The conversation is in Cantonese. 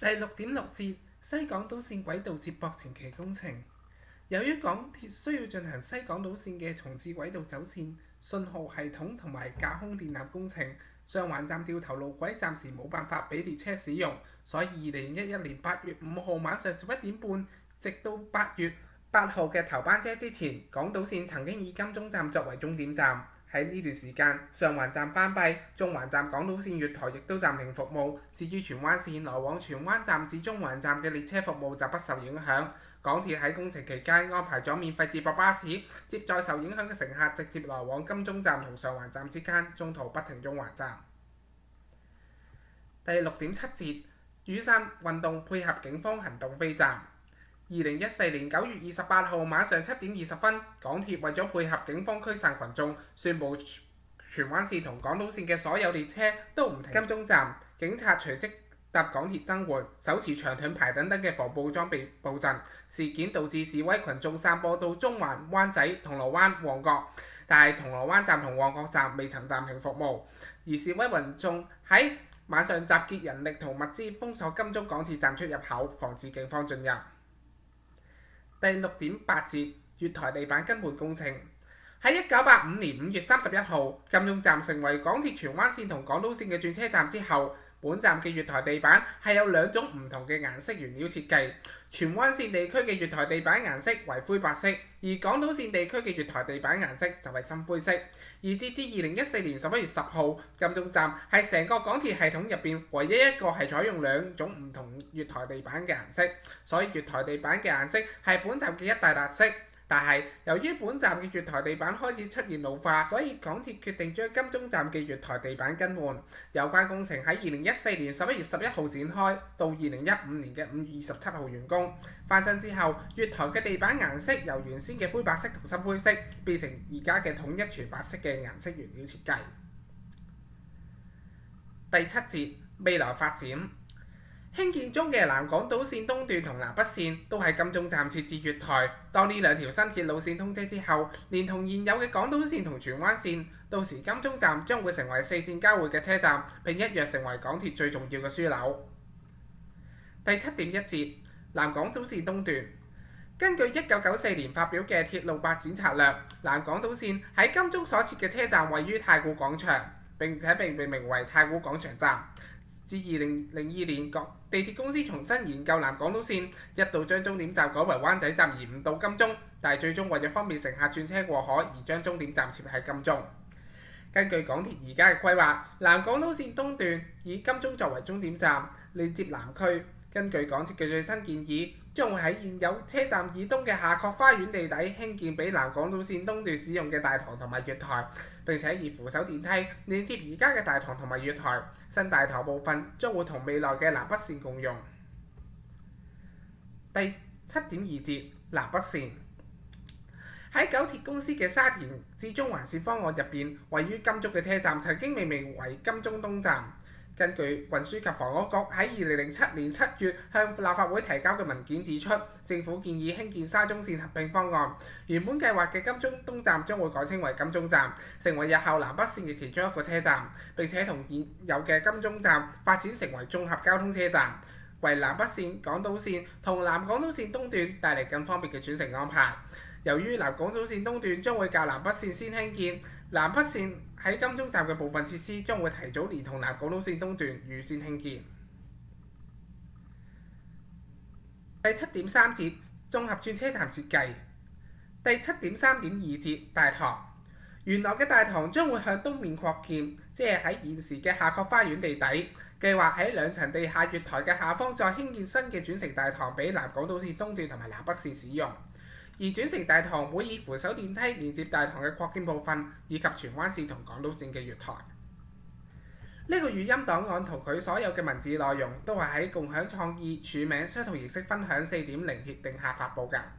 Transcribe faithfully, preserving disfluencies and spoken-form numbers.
第六點六節西港島線軌道接駁前期工程。由於港鐵需要進行西港島線嘅重置軌道走線、信號系統同埋架空電纜工程，上環站掉頭路軌暫時冇辦法俾列車使用，所以二零一一年八月五號晚上十一點半，直到八月八號嘅頭班車之前，港島線曾經以金鐘站作為終點站。喺呢段時間，上環站關閉，中環站港島線月台亦都暫停服務。至於荃灣線來往荃灣站至中環站嘅列車服務就不受影響。港鐵喺工程期間安排咗免費接駁巴士，接載受影響嘅乘客直接來往金鐘站同上環站之間，中途不停中環站。第六點七節雨傘運動配合警方行動飛站。二零一四年九月二十八號晚上七點二十分，港鐵為咗配合警方驅散群眾，宣布荃灣線同港島線嘅所有列車都唔停金鐘站。警察隨即搭港鐵增援，手持長盾牌等等嘅防暴裝備佈陣。事件導致示威群眾散播到中環、灣仔、銅鑼灣、旺角，但係銅鑼灣站同旺角站未曾暫停服務。而示威群眾喺晚上集結人力同物資，封鎖金鐘港鐵站出入口，防止警方進入。第六點八節月台地板更換工程。喺一九八五年五月三十一號，金鐘站成為港鐵荃灣線同港島線嘅轉車站之後，本站嘅月台地板係有兩種唔同嘅顏色原料設計。荃灣線地區嘅月台地板顏色為灰白色，而港島線地區嘅月台地板顏色就係深灰色。而截至二零一四年十一月十號，金鐘站係成個港鐵系統入邊唯一一個係採用兩種唔同月台地板嘅顏色，所以月台地板嘅顏色係本站嘅一大特色。但係由於本站嘅月台地板開始出現老化，所以港鐵決定將金鐘站嘅月台地板更換。有關工程喺二零一四年十一月十一號展開，到二零一五年嘅五月二十七號完工。翻新之後，月台嘅地板顏色由原先嘅灰白色同深灰色變成而家嘅統一全白色嘅顏色原料設計。第七節未來發展。興建中嘅南港島線東段同南北線都喺金鐘站設置月台。當呢兩條新鐵路線通車之後，連同現有嘅港島線同荃灣線，到時金鐘站將會成為四線交匯嘅車站，並一躍成為港鐵最重要嘅樞紐。第七點一節南港島線東段。根據一九九四年發表嘅鐵路發展策略，南港島線喺金鐘所設嘅車站位於太古廣場，並且被命名為太古廣場站。自二零零二年，地鐵公司重新研究南港島線，一度將終點站改為灣仔站，而唔到金鐘，但係最終為咗方便乘客轉車過海，而將終點站設喺金鐘。根據港鐵而家嘅規劃，南港島線東段以金鐘作為終點站，連接南區。根據港鐵嘅最新建議，將會喺現有車站以東嘅夏慤花園地底興建俾南港島線東段使用嘅大堂同埋月台，並且以扶手電梯連接而家嘅大堂同埋月台。新大堂部分將會同未來嘅南北線共用。第七點二節南北線。喺九鐵公司嘅沙田至中環線方案入邊，位於金鐘嘅車站曾經命名為金鐘東站。根據運輸及房屋局喺二零零七年七月向立法會提交嘅文件指出，政府建議興建沙中線合併方案。原本計劃嘅金鐘東站將會改稱為金鐘站，成為日後南北線嘅其中一個車站，並且同現有嘅金鐘站發展成為綜合交通車站，為南北線、港島線同南港島線東段帶嚟更方便嘅轉乘安排。由於南港島線東段將會較南北線先興建，南北線喺金鐘站嘅部分設施將會提早連同南港島線東段預先興建。第七點三節綜合轉車站設計。第七點三點二節大堂。原來嘅大堂將會向東面擴建，即係喺現時嘅夏慤花園地底，計劃喺兩層地下月台嘅下方再興建新嘅轉乘大堂俾南港島線東段同埋南北線使用。而轉乘大堂會以扶手電梯連接大堂嘅擴建部分，以及荃灣線同港島線嘅月台。呢個語音檔案同佢所有嘅文字內容都係喺共享創意署名相同形式分享四點零協定下發布㗎。